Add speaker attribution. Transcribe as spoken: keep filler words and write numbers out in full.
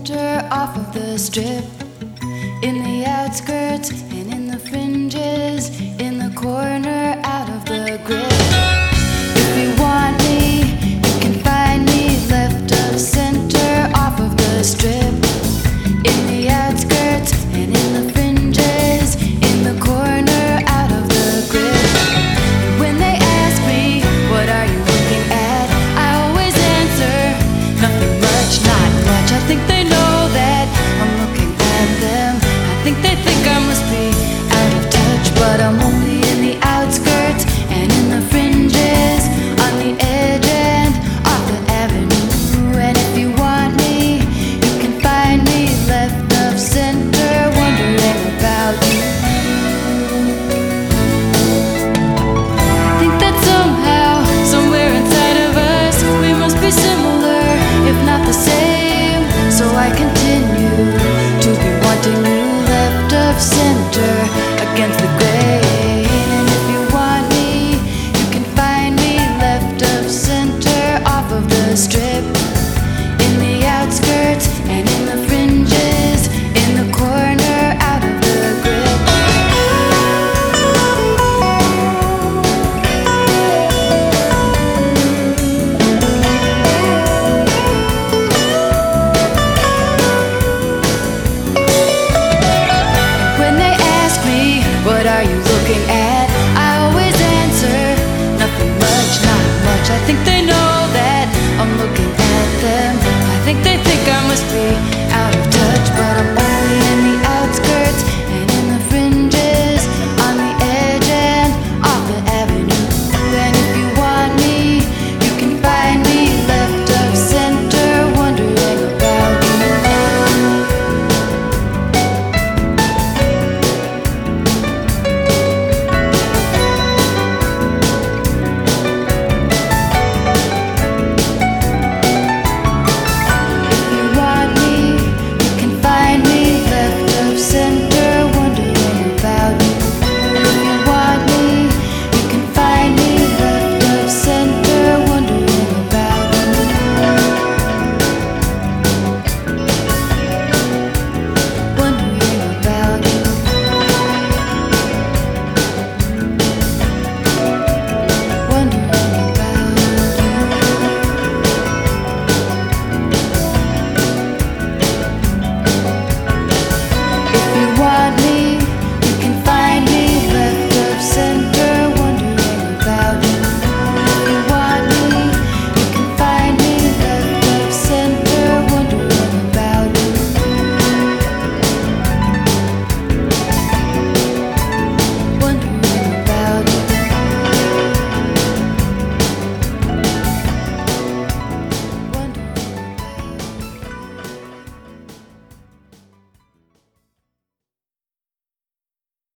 Speaker 1: center, off of the strip, in the outskirts and in the fringes, in the corner, out of the grip. If you want me, you can find me left of center, off of the strip, in the outskirts and in the fringes, in the corner, out of the grip. And when they ask me, what are you looking at, I always answer, nothing much, not much. I think they know that I'm looking at them. I think they think I must be out of touch, but I'm only in the outskirts and in the fringes, on the edge and off the avenue. And if you want me, you can find me left of center, wondering about you. I think that somehow, somewhere inside of us, we must be similar, if not the same. So I continue to be wanting you left of center, against the